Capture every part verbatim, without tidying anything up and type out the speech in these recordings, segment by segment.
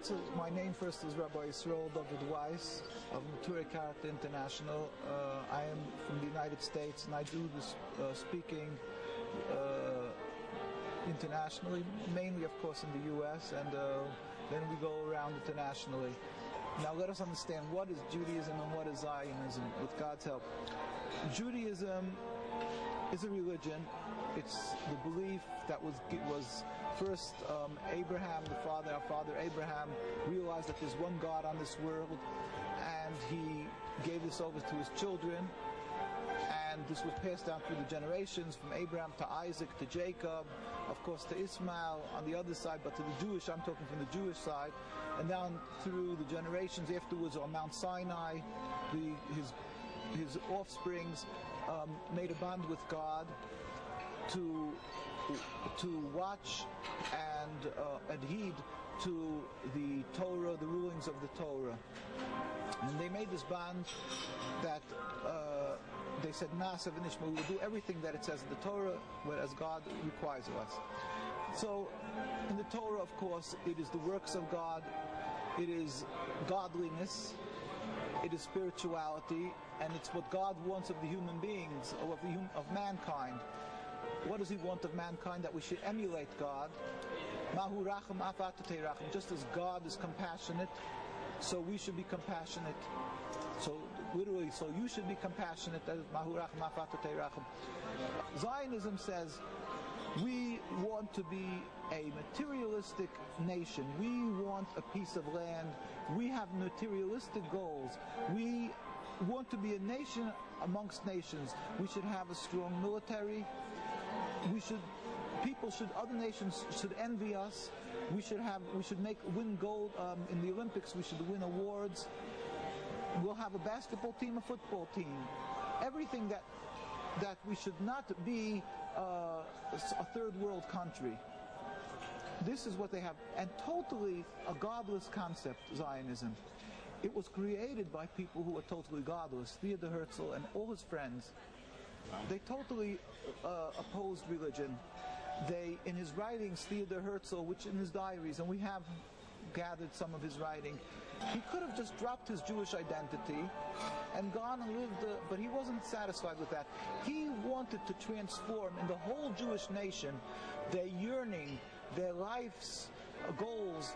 right. My name first is Rabbi Yisrael David Weiss of Natura Character International. Uh, I am from the United States, and I do this uh, speaking uh, internationally, mainly, of course, in the U S, and uh, then we go around internationally. Now let us understand what is Judaism and what is Zionism, with God's help. Judaism is a religion. It's the belief that was was first um, Abraham, the father, our father Abraham, realized that there's one God on this world, and he gave this over to his children, and this was passed down through the generations, from Abraham to Isaac to Jacob, of course to Ishmael on the other side, but to the Jewish, I'm talking from the Jewish side, and down through the generations afterwards on Mount Sinai, the, his, his offsprings um, made a bond with God to to watch and uh, adhere to the Torah, the rulings of the Torah. And they made this bond that uh, they said, Na'aseh v'nishma, we will do everything that it says in the Torah, as God requires of us. So, in the Torah, of course, it is the works of God, it is godliness, it is spirituality, and it's what God wants of the human beings, or of, the hum- of mankind. What does he want of mankind? That we should emulate God. Mahu racham afat racham. Just as God is compassionate, so we should be compassionate. So literally, so you should be compassionate. That is Mahu racham afat racham. Zionism says we want to be a materialistic nation. We want a piece of land. We have materialistic goals. We want to be a nation amongst nations. We should have a strong military. We should, people should, other nations should envy us. We should have, we should make, win gold um, in the Olympics. We should win awards. We'll have a basketball team, a football team. Everything that, that we should not be uh, a third world country. This is what they have, and totally a godless concept, Zionism. It was created by people who were totally godless. Theodor Herzl and all his friends. They totally uh, opposed religion. They, in his writings, Theodor Herzl, which in his diaries, and we have gathered some of his writing, he could have just dropped his Jewish identity and gone and lived, uh, but he wasn't satisfied with that. He wanted to transform in the whole Jewish nation their yearning, their life's uh, goals,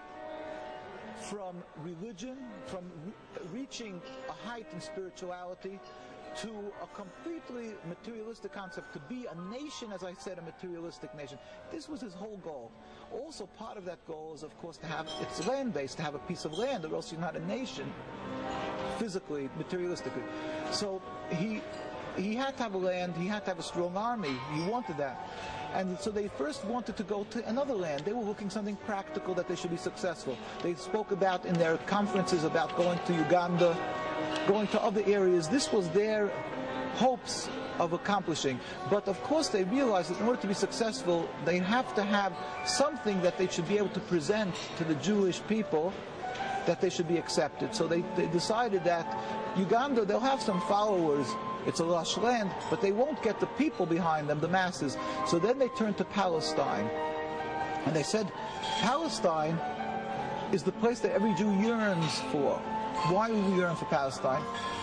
from religion, from re- reaching a height in spirituality, to a completely materialistic concept, to be a nation, as I said, a materialistic nation. This was his whole goal. Also, part of that goal is, of course, to have, it's land-based, to have a piece of land, or else you're not a nation, physically, materialistically. So he he had to have a land, he had to have a strong army, he wanted that. And so they first wanted to go to another land. They were looking something practical that they should be successful. They spoke about in their conferences about going to Uganda, going to other areas. This was their hopes of accomplishing. But of course they realized that in order to be successful, they have to have something that they should be able to present to the Jewish people, that they should be accepted. So they, they decided that Uganda, they'll have some followers. It's a lush land, but they won't get the people behind them, the masses. So then they turned to Palestine. And they said, Palestine is the place that every Jew yearns for. Why do we yearn for Palestine?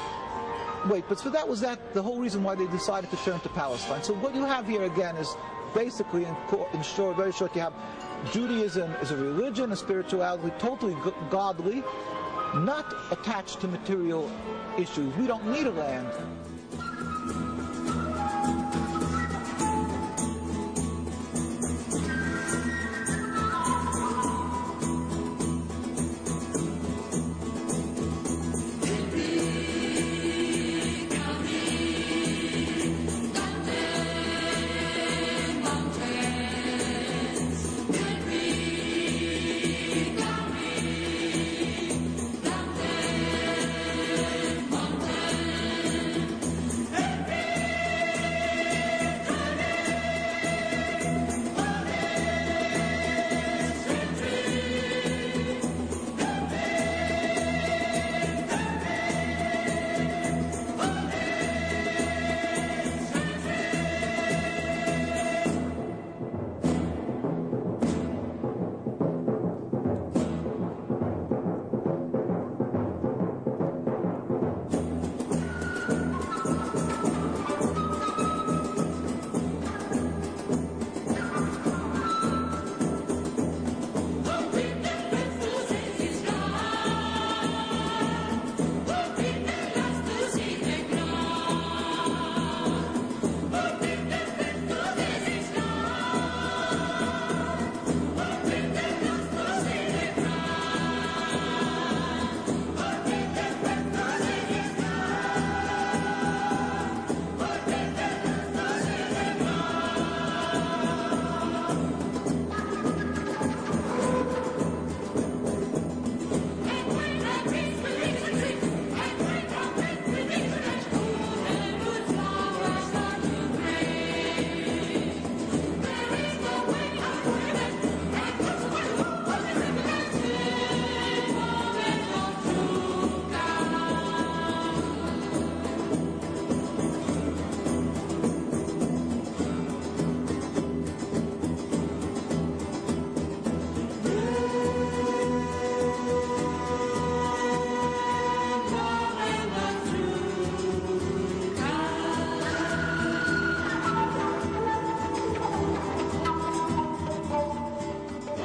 Wait, but so that was that the whole reason why they decided to turn to Palestine. So what you have here again is basically, in, in short, very short, you have Judaism is a religion, a spirituality, totally godly, not attached to material issues. We don't need a land.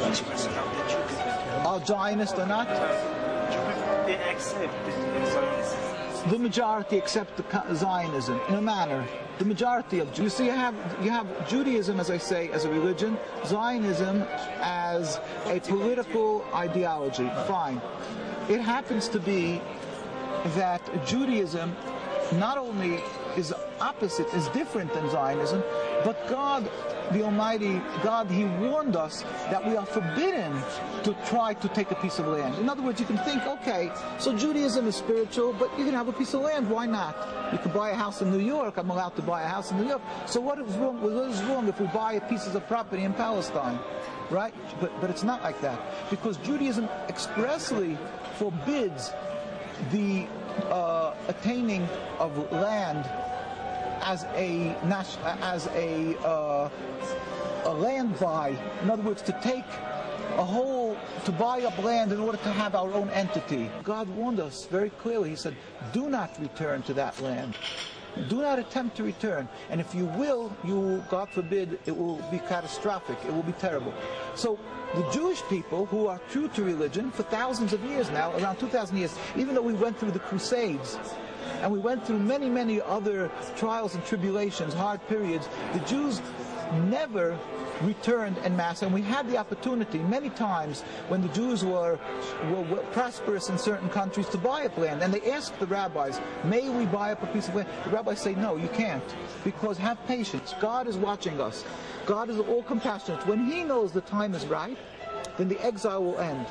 Are Zionists or not? They accept Zionism. The majority accept the Zionism in a manner. The majority of Jews. So you have you have Judaism, as I say, as a religion, Zionism as a political ideology. Fine. It happens to be that Judaism not only is opposite, is different than Zionism, but God, the Almighty God, He warned us that we are forbidden to try to take a piece of land. In other words, you can think, okay, so Judaism is spiritual, but you can have a piece of land, why not? You can buy a house in New York, I'm allowed to buy a house in New York. So what is wrong, what is wrong if we buy pieces of property in Palestine? Right? But, but it's not like that. Because Judaism expressly forbids the uh, attaining of land as a as a uh, a land buy. In other words, to take a whole, to buy up land in order to have our own entity. God warned us very clearly. He said, do not return to that land. Do not attempt to return. And if you will, you, God forbid, it will be catastrophic. It will be terrible. So the Jewish people, who are true to religion for thousands of years now, around two thousand years, even though we went through the Crusades, and we went through many, many other trials and tribulations, hard periods, the Jews never returned en masse, and we had the opportunity many times when the Jews were, were, were prosperous in certain countries to buy up land, and they asked the rabbis, may we buy up a piece of land? The rabbis say, no, you can't, because have patience. God is watching us. God is all compassionate. When He knows the time is right, then the exile will end.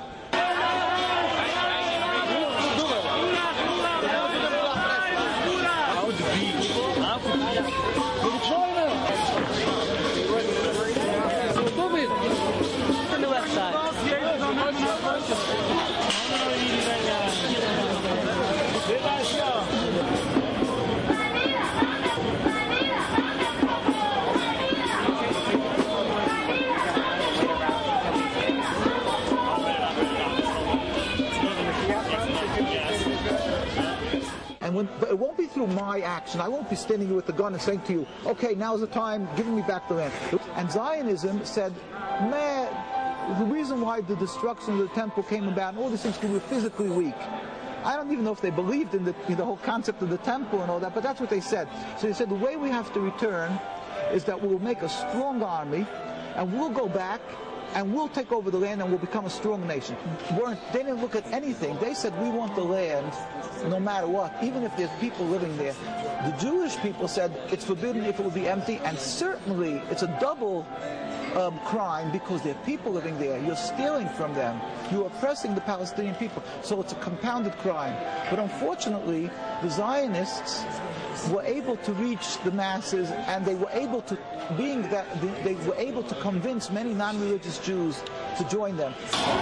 And when, but it won't be through my action. I won't be standing here with the gun and saying to you, okay, now's the time, giving me back the land. And Zionism said, man, the reason why the destruction of the temple came about, and all these things, because we were physically weak. I don't even know if they believed in the, in the whole concept of the temple and all that, but that's what they said. So they said the way we have to return is that we'll make a strong army, and we'll go back, and we'll take over the land, and we'll become a strong nation. Weren't, they didn't look at anything. They said, we want the land no matter what, even if there's people living there. The Jewish people said it's forbidden if it will be empty, and certainly it's a double um, crime because there are people living there. You're stealing from them. You're oppressing the Palestinian people. So it's a compounded crime. But unfortunately, the Zionists were able to reach the masses, and they were able to, being that they were able to convince many non-religious Jews to join them.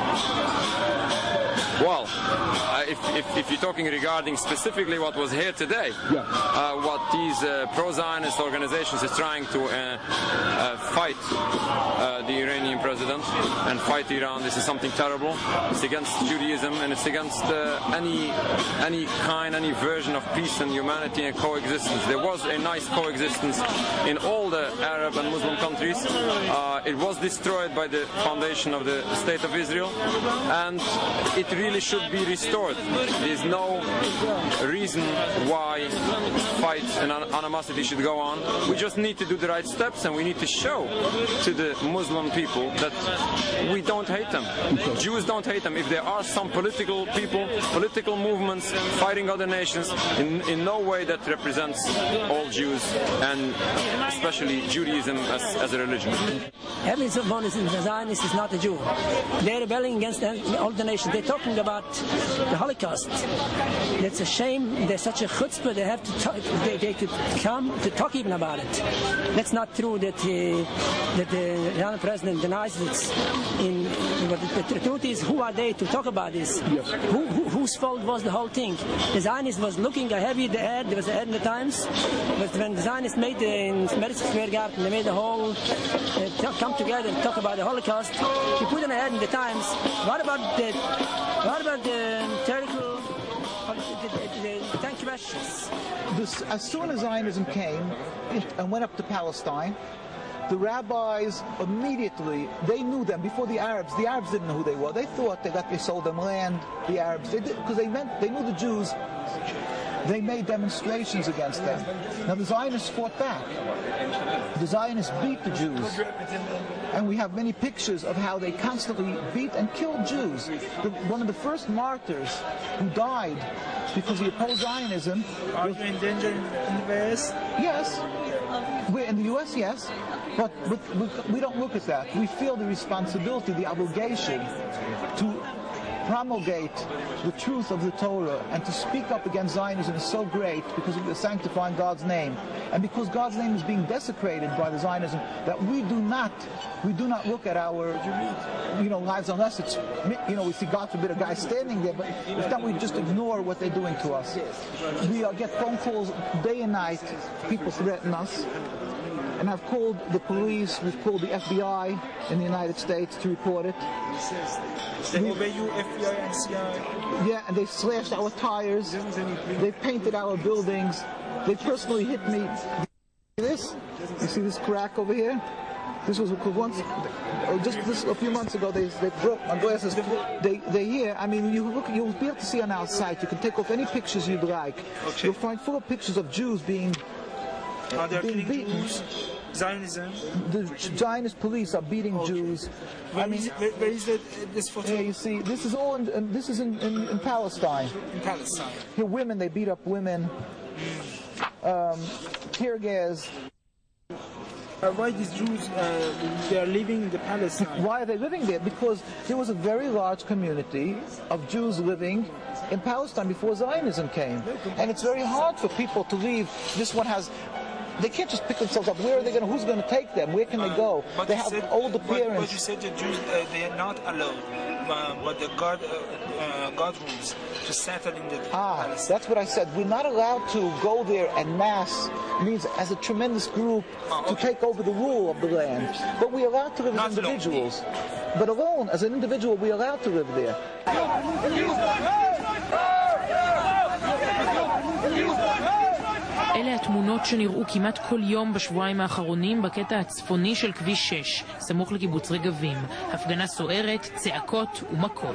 Well, uh, if, if, if you're talking regarding specifically what was here today, yeah. uh, what these uh, pro-Zionist organizations is trying to uh, uh, fight uh, the Iranian president and fight Iran, this is something terrible. It's against Judaism, and it's against uh, any any kind, any version of peace and humanity and coexistence. There was a nice coexistence in all the Arab and Muslim countries. Uh, it was destroyed by the foundation of the State of Israel, and it really should be restored. There's no reason why fight and animosity should go on. We just need to do the right steps, and we need to show to the Muslim people that we don't hate them. Jews don't hate them. If there are some political people, political movements fighting other nations, in, in no way that represents all Jews, and especially Judaism as, as a religion. Every Zionist is not a Jew. They're rebelling against all the nations. They're talking about the Holocaust. It's a shame. There's such a chutzpah. They have to talk, they, they could come to talk even about it. That's not true that, uh, that the Iranian president denies it. In, but the, the truth is, who are they to talk about this? Yes. Who, who, whose fault was the whole thing? The Zionist was looking a heavy ad. There was an ad in the Times. But when the Zionists made the in Madison Square Garden, they made the whole uh, come together and talk about the Holocaust. He put an ad in the Times. What about the what about the terrible the, the, the ten questions? This, as soon as Zionism came and went up to Palestine, the rabbis immediately, they knew them before the Arabs. The Arabs didn't know who they were. They thought they got they sold them land. The Arabs, they did, because they meant they knew the Jews. They made demonstrations against them. Now the Zionists fought back. The Zionists beat the Jews. And we have many pictures of how they constantly beat and killed Jews. The, one of the first martyrs who died because he opposed Zionism. Are you in danger in the West? Yes. We're in the U S, yes. But, but, but we don't look at that. We feel the responsibility, the obligation to promulgate the truth of the Torah and to speak up against Zionism is so great because we're sanctifying God's name and because God's name is being desecrated by the Zionism that we do not we do not look at our you know lives unless it's you know we see God forbid a guy standing there, but if not we just ignore what they're doing to us. We uh, get phone calls day and night. People threaten us. And I've called the police, we've called the F B I in the United States to report it. They obey you, F B I and C I A? Yeah, and they slashed our tires. They painted our buildings. They personally hit me. You see this? You see this crack over here? This was once, just this, a few months ago, they, they broke my glasses. They, they here, I mean, you look, you'll be able to see on our site. You can take off any pictures you'd like. Okay. You'll find full of pictures of Jews being Are they being killing beaten. Jews? Zionism? The Zionist police are beating Okay. Jews. Where I mean, is, where, where is the, this photo? yeah, you see, this is all in, in this is in, in, in Palestine. In Palestine. Here, women, they beat up women. Um, tear gas. Uh, why these Jews, uh, they are living in the Palestine? Why are they living there? Because there was a very large community of Jews living in Palestine before Zionism came. And it's very hard for people to leave. This one has... They can't just pick themselves up. Where are they going to... Who's going to take them? Where can they go? But They you have said, older but, but parents. you said the Jews, uh, they are not allowed. Uh, but the God, uh, uh, God rules to settle in the Ah, Palestine. that's what I said. We're not allowed to go there en masse, means as a tremendous group Oh, to okay. take over the rule of the land. But we're allowed to live Not as alone. individuals. But alone, as an individual, we're allowed to live there. אלה התמונות שנראו כמעט כל יום בשבועיים האחרונים בקטע הצפוני של כביש שש, סמוך לקיבוץ רגבים. הפגנה סוערת, צעקות ומכות.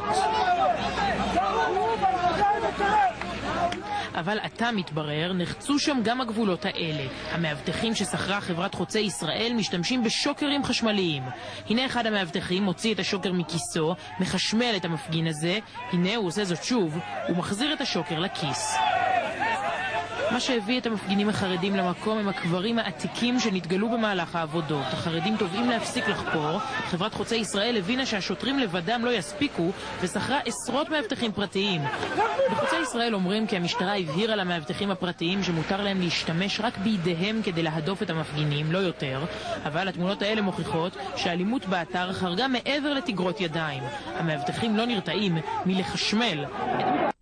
אבל עתה מתברר, נחצו שם גם הגבולות האלה. המאבטחים ששכרה חברת חוצי ישראל משתמשים בשוקרים חשמליים. הנה אחד המאבטחים מוציא את השוקר מכיסו, מחשמל את המפגין הזה, הנה הוא עושה זאת שוב, ומחזיר את השוקר לכיס. מה שהביא את המפגינים החרדים למקום הם הקברים העתיקים שנתגלו במהלך העבודות. החרדים תובעים להפסיק לחפור. חברת חוצי ישראל הבינה שהשוטרים לבדם לא יספיקו ושכרה עשרות מאבטחים פרטיים. בחוצי ישראל אומרים כי המשטרה הבהירה למאבטחים הפרטיים שמותר להם להשתמש רק בידיהם כדי להדוף את המפגינים, לא יותר. אבל התמונות האלה מוכיחות שהאלימות באתר חרגה מעבר לתגרות ידיים. המאבטחים לא נרתעים מלחשמל את...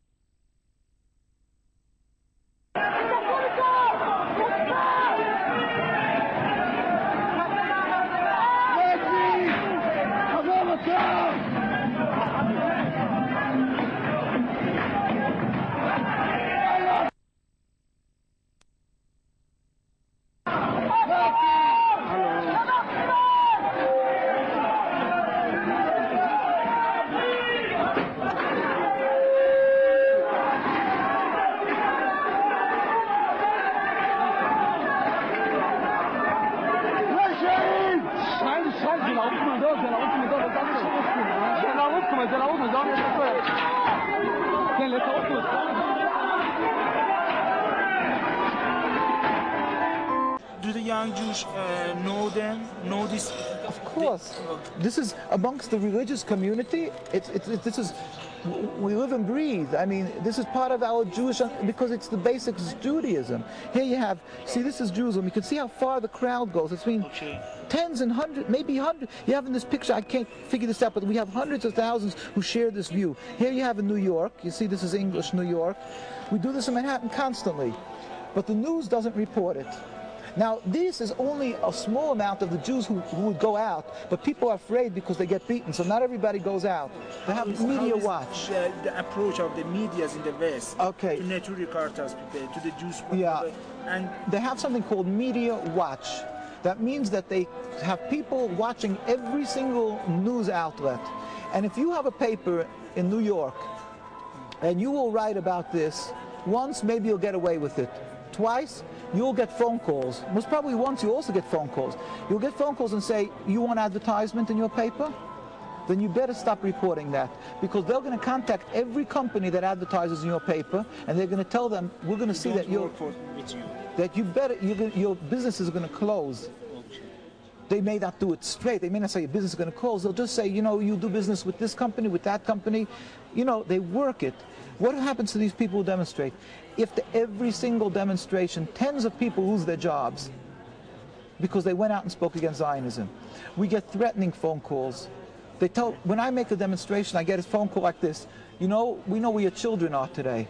Do the young Jews uh, know them, know this? Of course. This is amongst the religious community. It's, it's, it's, this is, we live and breathe. I mean, this is part of our Jewish, because it's the basics of Judaism. Here you have, see, this is Jerusalem. You can see how far the crowd goes. It's been Okay. tens and hundreds, maybe hundreds. You have in this picture, I can't figure this out, but we have hundreds of thousands who share this view. Here you have in New York. You see, this is English New York. We do this in Manhattan constantly, but the news doesn't report it. Now, this is only a small amount of the Jews who, who would go out, but people are afraid because they get beaten, so not everybody goes out. They have How media is watch. The, the approach of the medias in the West Okay. to Neturei Kartas people, to the Jews, Yeah. and They have something called media watch. That means that they have people watching every single news outlet. And if you have a paper in New York and you will write about this, once maybe you'll get away with it. Twice, you'll get phone calls. Most probably once you also get phone calls. You'll get phone calls and say, you want advertisement in your paper? Then you better stop reporting that, because they're going to contact every company that advertises in your paper, and they're going to tell them, we're going to see that you're, that you better, you're gonna, your business is going to close. They may not do it straight. They may not say your business is going to close. They'll just say, you know, you do business with this company, with that company. You know, they work it. What happens to these people who demonstrate? If the, every single demonstration, tens of people lose their jobs because they went out and spoke against Zionism. We get threatening phone calls. They tell, when I make a demonstration, I get a phone call like this. You know, we know where your children are today.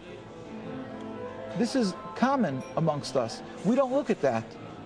This is common amongst us. We don't look at that.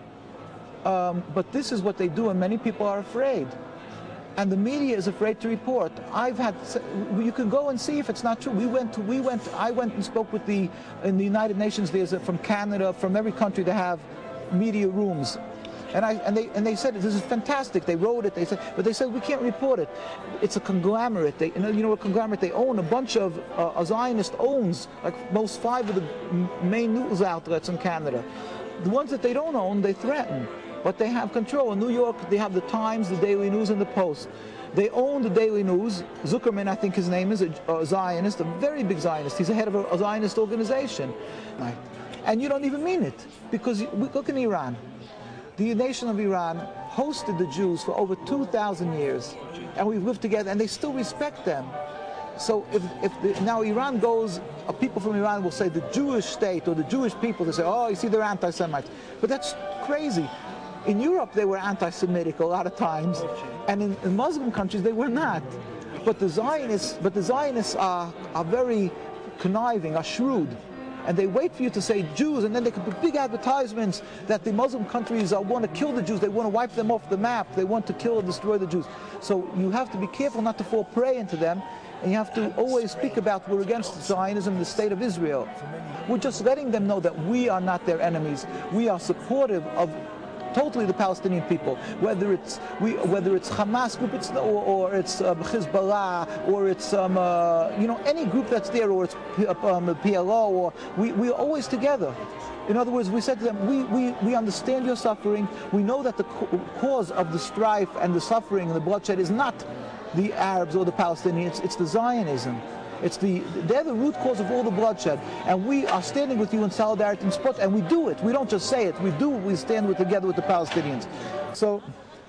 Um, but this is what they do, and many people are afraid. And the media is afraid to report. I've had, you can go and see if it's not true. We went to, we went, I went and spoke with the, in the United Nations, there's a, from Canada, from every country they have media rooms. And, I, and, they, and they said, this is fantastic. They wrote it, they said, but they said, we can't report it. It's a conglomerate. They, you know, you know a conglomerate, they own a bunch of, uh, a Zionist owns, like most five of the main news outlets in Canada. The ones that they don't own, they threaten. But they have control. In New York, they have the Times, the Daily News, and the Post. They own the Daily News. Zuckerman, I think his name is, a, a Zionist, a very big Zionist. He's the head of a, a Zionist organization. Right. And you don't even mean it. Because, look in Iran. The nation of Iran hosted the Jews for over two thousand years. And we've lived together, and they still respect them. So if, if the, now Iran goes, uh, people from Iran will say the Jewish state or the Jewish people, they say, oh, you see, they're anti-Semites. But that's crazy. In Europe, they were anti-Semitic a lot of times, and in, in Muslim countries, they were not. But the Zionists, but the Zionists are, are very conniving, are shrewd, and they wait for you to say Jews, and then they can put big advertisements that the Muslim countries uh, want to kill the Jews, they want to wipe them off the map, they want to kill and destroy the Jews. So you have to be careful not to fall prey into them, and you have to always speak about we're against Zionism, the state of Israel. We're just letting them know that we are not their enemies. We are supportive of totally the Palestinian people, whether it's we, whether it's Hamas group, it's, or, or it's um, Hezbollah, or it's um, uh, you know, any group that's there, or it's um, P L O, or we we're always together. In other words, we said to them, we, we, we understand your suffering. We know that the cause of the strife and the suffering and the bloodshed is not the Arabs or the Palestinians, it's the Zionism. It's the, they're the root cause of all the bloodshed. And we are standing with you in solidarity and support, and we do it. We don't just say it, we do, we stand with, together with the Palestinians. So,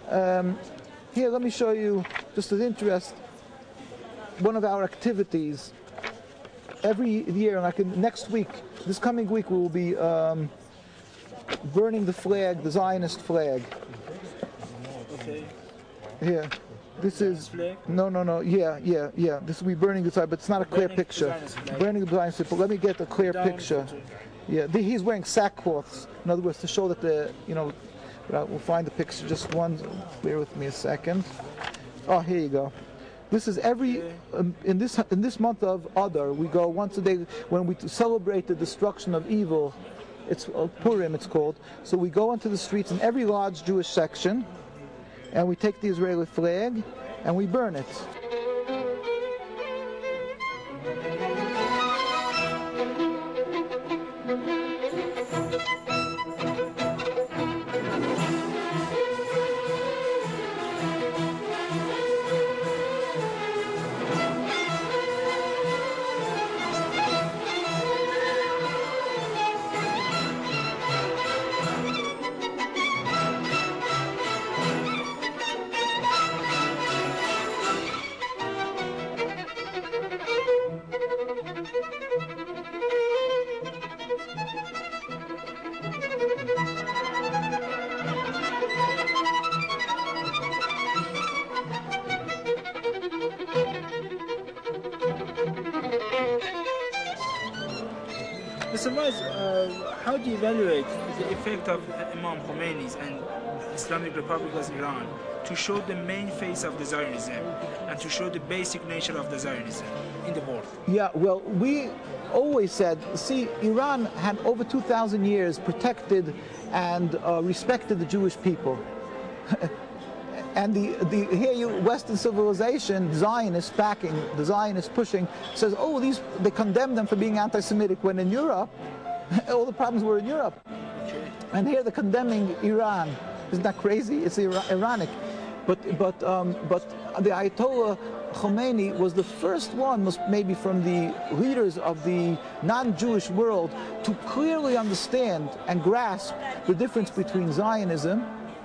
um, here, let me show you, just as interest, one of our activities. Every year, like in, next week, this coming week, we will be um, burning the flag, the Zionist flag. Okay. Here. This is flag? no, no, no. Yeah, yeah, yeah. This will be burning the side, but it's not a clear Burning picture. Burning the Zionist flag. Let me get a clear Down picture. picture. Yeah, the, he's wearing sackcloths. In other words, to show that the, you know, we'll find the picture. Just one. Bear with me a second. Oh, here you go. This is every um, in this in this month of Adar. We go once a day when we celebrate the destruction of evil. It's uh, Purim. It's called. So we go into the streets in every large Jewish section, and we take the Israeli flag and we burn it. Mister Weiss, uh, how do you evaluate the effect of Imam Khomeini's and Islamic Republic of Iran, to show the main face of the Zionism and to show the basic nature of the Zionism in the world. Yeah, well, we always said, see, Iran had over two thousand years protected and uh, respected the Jewish people. And the, the here you Western civilization, Zionists backing, the Zionists pushing, says, oh, these they condemn them for being anti-Semitic, when in Europe, all the problems were in Europe. And here they're condemning Iran. Isn't that crazy? It's ironic. But but um, but the Ayatollah Khomeini was the first one, most maybe from the leaders of the non-Jewish world, to clearly understand and grasp the difference between Zionism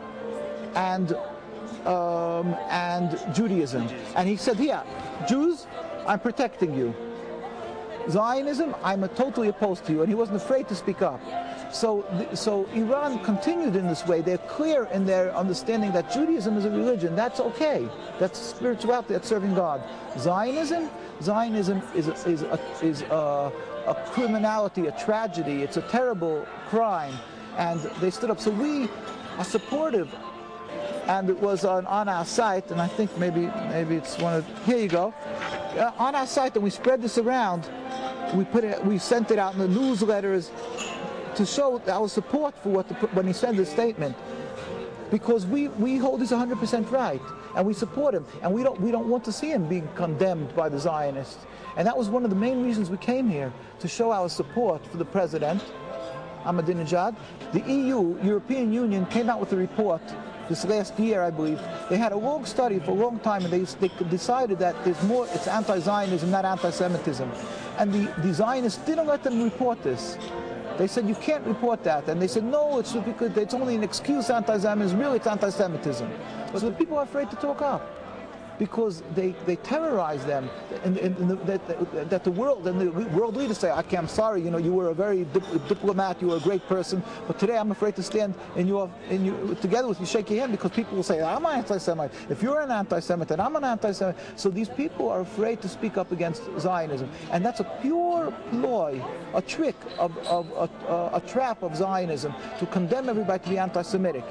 and um, and Judaism. And he said, yeah, Jews, I'm protecting you. Zionism, I'm totally opposed to you. And he wasn't afraid to speak up. So, so Iran continued in this way. They're clear in their understanding that Judaism is a religion. That's okay. That's spirituality. That's serving God. Zionism, Zionism is a, is a, is a, a criminality, a tragedy. It's a terrible crime, and they stood up. So we are supportive, and it was on, on our site. And I think maybe maybe it's one of here you go uh, on our site, and we spread this around. We put it. We sent it out in the newsletters to show our support for what the, when he sent his statement, because we, we hold he's one hundred percent right, and we support him, and we don't we don't want to see him being condemned by the Zionists. And that was one of the main reasons we came here, to show our support for the president, Ahmadinejad. The E U, European Union, came out with a report this last year, I believe. They had a long study for a long time, and they, they decided that there's more, it's anti-Zionism, not anti-Semitism. And the, the Zionists didn't let them report this. They said, you can't report that. And they said, no, it's because it's only an excuse, anti-Zionism. Really, it's anti-Semitism. So the people are afraid to talk up, because they, they terrorize them. And, and, and the, that, that the world and the world leaders say, okay, I'm sorry, you know, you were a very dip, diplomat, you were a great person, but today I'm afraid to stand in your, in your, together with you, shake your hand, because people will say, I'm an anti-Semite. If you're an anti-Semite, then I'm an anti-Semite. So these people are afraid to speak up against Zionism. And that's a pure ploy, a trick, of, of a, a, a trap of Zionism, to condemn everybody to be anti-Semitic.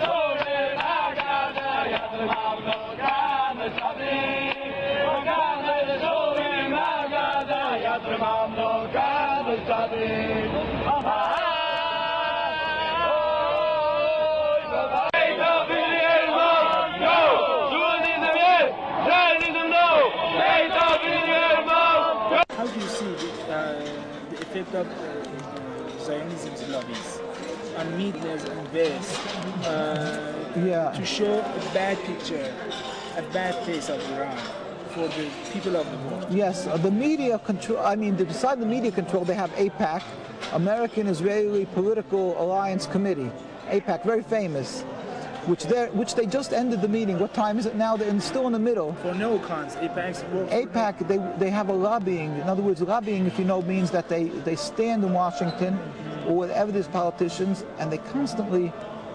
How do you see the, uh, the effect of uh, Zionism's lobbies on medias and West uh, yeah. to show a bad picture, a bad face of Iran for the people of the world? Yes, uh, the media control, I mean, beside the media control, they have AIPAC, American Israeli Political Alliance Committee, AIPAC, very famous, which they which they just ended the meeting. What time is it now? They're in, still in the middle. For no cons, AIPAC's work. AIPAC, they they have a lobbying. In other words, lobbying, if you know, means that they they stand in Washington or wherever there's politicians, and they constantly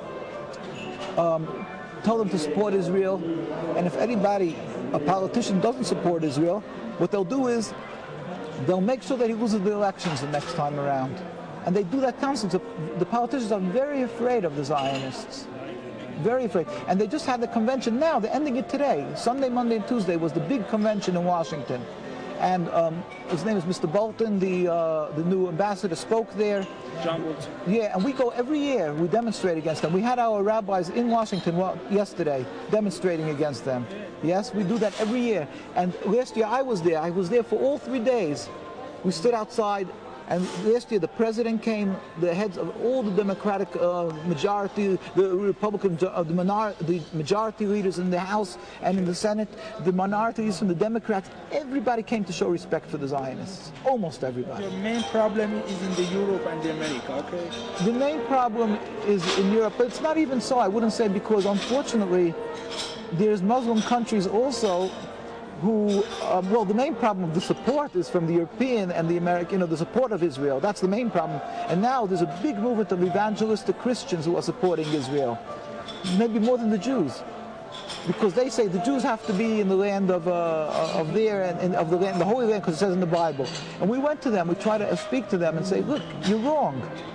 um, tell them to support Israel. And if anybody, a politician, doesn't support Israel, what they'll do is they'll make sure that he loses the elections the next time around. And they do that constantly. So the politicians are very afraid of the Zionists. Very afraid. And they just had the convention now. They're ending it today. Sunday, Monday, and Tuesday was the big convention in Washington. And um, his name is Mister Bolton, the uh, the new ambassador, spoke there. John Bolton. Yeah, and we go every year. We demonstrate against them. We had our rabbis in Washington well, yesterday demonstrating against them. Yes, we do that every year. And last year I was there. I was there for all three days. We stood outside. And last year the president came, the heads of all the Democratic uh, majority, the Republican, uh, the, minor, the majority leaders in the House and in the Senate, the minorities from the Democrats, everybody came to show respect for the Zionists. Almost everybody. The main problem is in the Europe and the America, okay? The main problem is in Europe, but it's not even so, I wouldn't say, because unfortunately there's Muslim countries also who, um, well, the main problem of the support is from the European and the American, you know, the support of Israel. That's the main problem. And now there's a big movement of evangelistic Christians who are supporting Israel, maybe more than the Jews, because they say the Jews have to be in the land of uh, of there and, and of the land, the Holy Land, because it says in the Bible. And we went to them. We try to speak to them and say, look, you're wrong.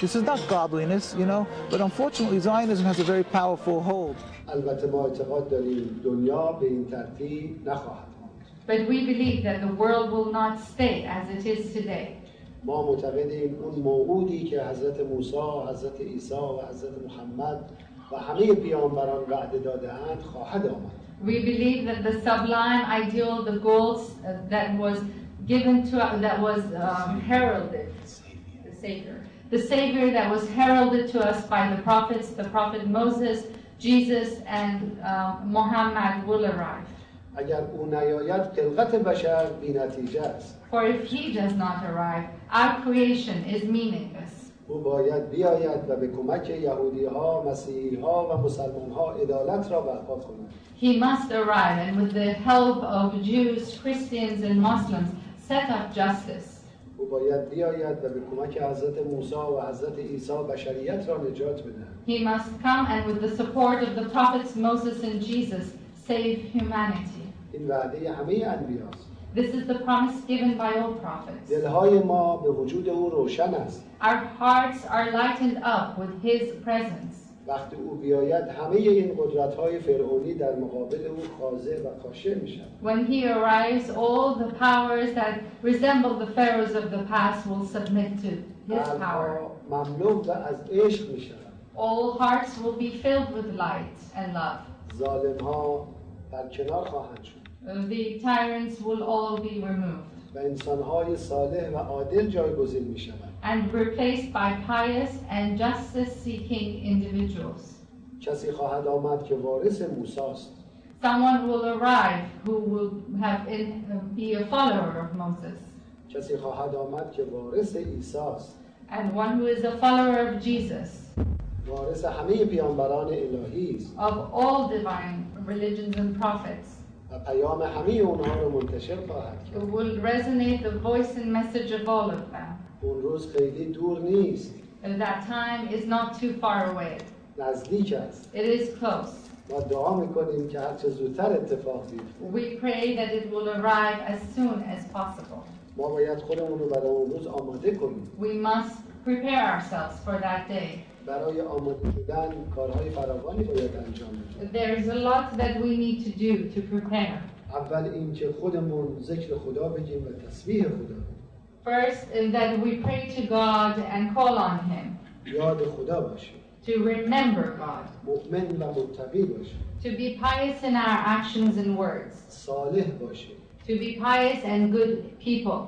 This is not godliness, you know, but unfortunately Zionism has a very powerful hold. البته ما اعتقاد داریم دنیا به این ترتیب نخواهد ماند. But we believe that the world will not stay as it is today. ما معتقدیم اون موعودی که حضرت موسی، حضرت عیسی و حضرت محمد و همه پیامبران وعده داده‌اند خواهد آمد. We believe that the sublime ideal, the goals uh, that was given to us, that was um, heralded, the Savior, the Savior that was heralded to us by the prophets, the prophet Moses, Jesus, and uh, Muhammad will arrive. اگر او نیاید خلقت بشر بی‌نتیجه است. For if he does not arrive, our creation is meaningless. او باید بیاید و به کمک یهودی‌ها، مسیحی‌ها و مسلمان‌ها عدالت را برپا کند. He must arrive and with the help of Jews, Christians, and Muslims set up justice. او باید بیاید و به کمک حضرت موسی و حضرت عیسی بشریت را نجات بدهد. He must come and with the support of the prophets Moses and Jesus save humanity. این وعده همه انبیاست. This is the promise given by all prophets. دلهای ما به وجود او روشن است. Our hearts are lightened up with his presence. وقتی او بیاید همه این قدرت‌های فرعونی در مقابل او خاضع و خاشع میشن. When he arrives, all the powers that resemble the pharaohs of the past will submit to his power. مملو و از عشق میشن. All hearts will be filled with light and love. ظالم‌ها در کنار خواهند شد. The tyrants will all be removed. و انسان‌های صالح و عادل جایگزین میشوند. And replaced by pious and justice-seeking individuals. کسی خواهد آمد که وارث موسی است. Someone will arrive who will have in, be a follower of Moses. کسی خواهد آمد که وارث عیسی است. And one who is a follower of Jesus. وارث همه پیامبران الهی است. Of all divine religions and prophets. و پیام همه اونها رو منتشر خواهد کرد. It will resonate the voice and message of all of them. اون روز خیلی دور نیست. And that time is not too far away. نزدیک است. It is close. ما دعا میکنیم که هر چه زودتر اتفاق بیفته. We pray that it will arrive as soon as possible. ما باید خودمون رو برای اون روز آماده کنیم. We must prepare ourselves for that day. برای آماده شدن کارهای فراوانی باید انجام بدیم. There's a lot that we need to do to prepare. اول اینکه خودمون ذکر خدا بگیم و تسبیح خدا بگیم. First is that we pray to God and call on Him. یاد خدا باشیم. To remember God. مؤمن و متقی باشیم. To be pious in our actions and words. صالح باشیم. To be pious and good people.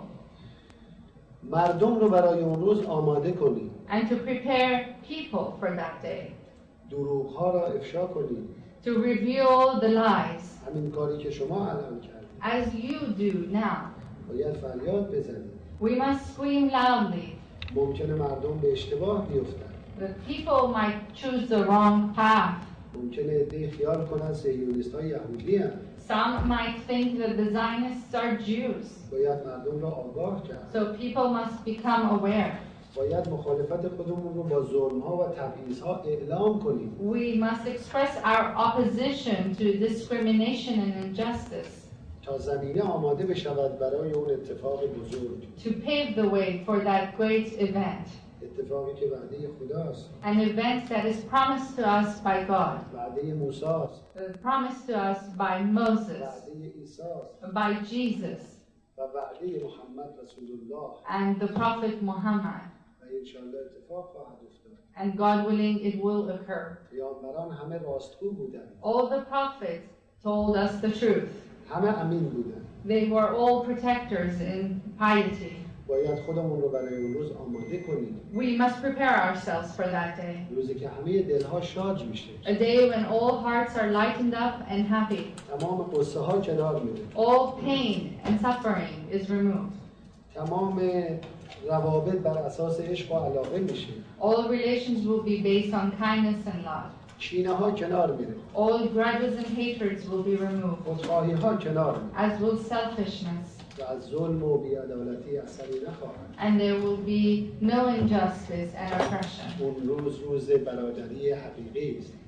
مردم رو برای اون روز آماده کنیم. And to prepare people for that day. دروغ‌ها را افشا کنیم. To reveal the lies. همین کاری که شما الان کردید. As you do now. باید فریاد بزنید. We must scream loudly. ممکنه مردم به اشتباه بیفتن. The people might choose the wrong path. ممکنه عده‌ای خیال کنن صهیونیست‌ها یهودی هستند. Some might think that the Zionists are Jews. باید مردم را آگاه کرد. So people must become aware. باید مخالفت خودمون رو با ظلم‌ها و تبعیض‌ها اعلام کنیم. We must express our opposition to discrimination and injustice. تا زمینه آماده بشود برای اون اتفاق بزرگ. To pave the way for that great event. اتفاقی که وعده خداست. An event that is promised to us by God. وعده موسی است. Promised to us by Moses. وعده عیسی است. By Jesus. و وعده محمد رسول الله. And the prophet Muhammad. و انشاءالله اتفاق خواهد افتاد. And God willing, it will occur. پیامبران همه راستگو بودند. All the prophets told us the truth. همه امین بودند. They were all protectors in piety. باید خودمون رو برای اون روز آماده کنیم. We must prepare ourselves for that day. روزی که همه دلها شاد میشه. A day when all hearts are lightened up and happy. تمام قصه ها کنار میره. All pain and suffering is removed. تمام روابط بر اساس عشق و علاقه میشه. All relations will be based on kindness and love. کینه ها کنار میره. All grudges and hatreds will be removed. خودخواهی ها کنار میره. As will selfishness. و از ظلم و بی‌عدالتی اثری نخواهد. And there will be no injustice and oppression. اون روز روز برادری حقیقی است.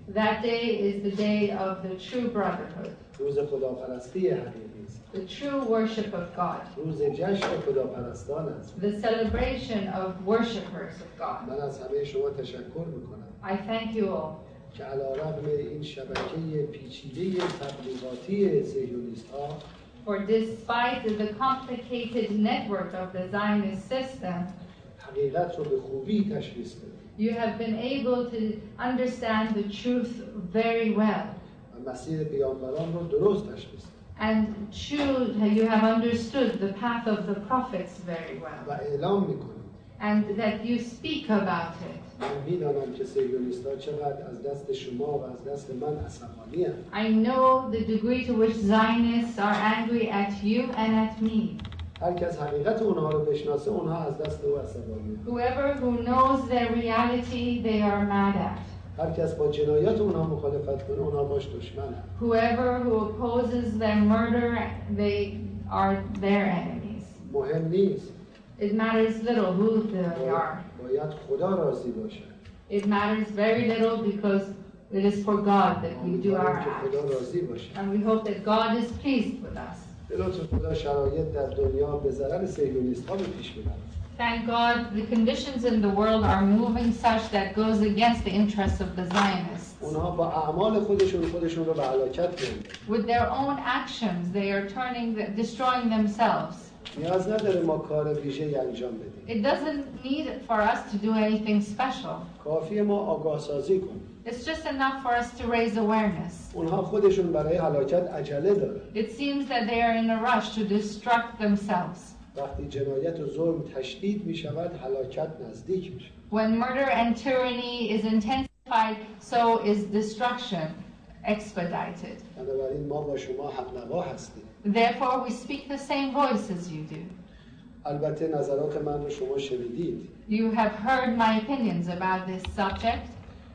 That day is the day of the true brotherhood, روز خداپرستی حقیقی است. the true worship of God, روز جشن خداپرستان است. the celebration of worshipers of God. من از همه شما تشکر میکنم I thank you all که علیرغم این شبکه پیچیده تبلیغاتی صهیونیست ها for despite the complicated network of the Zionist system, حقیقت رو به خوبی تشخیص بدید you have been able to understand the truth very well. و مسیر پیامبران رو درست تشخیص بدید And true, you have understood the path of the prophets very و well. اعلام میکنید And that you speak about it. من میدانم که صهیونیست ها چقدر از دست شما و از دست من عصبانی هستند. I know the degree to which Zionists are angry at you and at me. هر کس حقیقت اونها رو بشناسه اونها از دست او عصبانی هستند. Whoever who knows their reality, they are mad at. هر کس با جنایات اونها مخالفت کنه اونها باش دشمنند. Whoever who opposes their murder, they are their enemies. مهم نیست. It matters little who they are. باید خدا راضی باشه. It matters very little because it is for God that we do our که خدا acts. راضی باشه. And we hope that God is pleased with us. به لطف خدا شرایط در دنیا به ضرر صهیونیست ها به پیش میبرد. Thank God the conditions in the world are moving such that goes against the interests of the Zionists. اونها با اعمال خودشون خودشون رو به هلاکت می‌برند. With their own actions, they are turning, the, destroying themselves. نیاز نداره ما کار ویژه‌ای انجام بدیم. It doesn't need for us to do anything special. کافیه ما آگاه سازی کنیم. It's just enough for us to raise awareness. اونها خودشون برای هلاکت عجله دارن. It seems that they are in a rush to destruct themselves. وقتی جنایت و ظلم تشدید می‌شود هلاکت نزدیک میشه. When murder and tyranny is intensified, so is destruction expedited. بنابراین ما با شما حق نوا هستیم. Therefore, we speak the same voice as you do. البته نظرات من رو شما شنیدید. You have heard my opinions about this subject.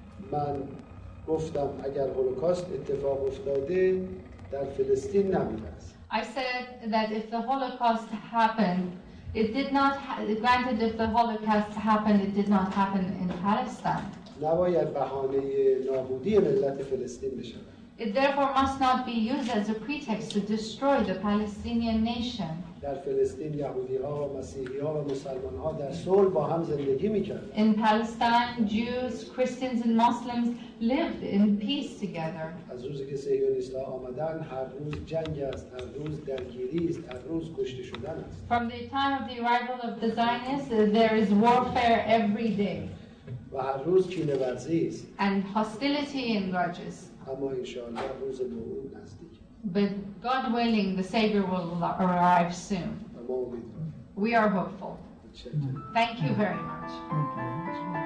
من گفتم اگر هولوکاست اتفاق افتاده در فلسطین نبوده است. I said that if the Holocaust happened, it did not, ha- granted if the Holocaust happened, it did not happen in Palestine. نباید بهانه نابودی ملت فلسطین بشود. It therefore must not be used as a pretext to destroy the Palestinian nation. در فلسطین یهودی‌ها و مسیحی‌ها و مسلمان‌ها در صلح با هم زندگی می‌کردند. In Palestine, Jews, Christians and Muslims lived in peace together. از روزی که صهیونیست‌ها آمدن هر روز جنگ است، هر روز درگیری است، هر روز کشته شدن است. From the time of the arrival of the Zionists, uh, there is warfare every day و هر روز کینه‌ورزی است. and hostility and grudges. اما انشاءالله روز موعود نزدیک. But God willing, the Savior will arrive soon. و ما امیدواریم. We are hopeful. متشکرم. Thank you very much.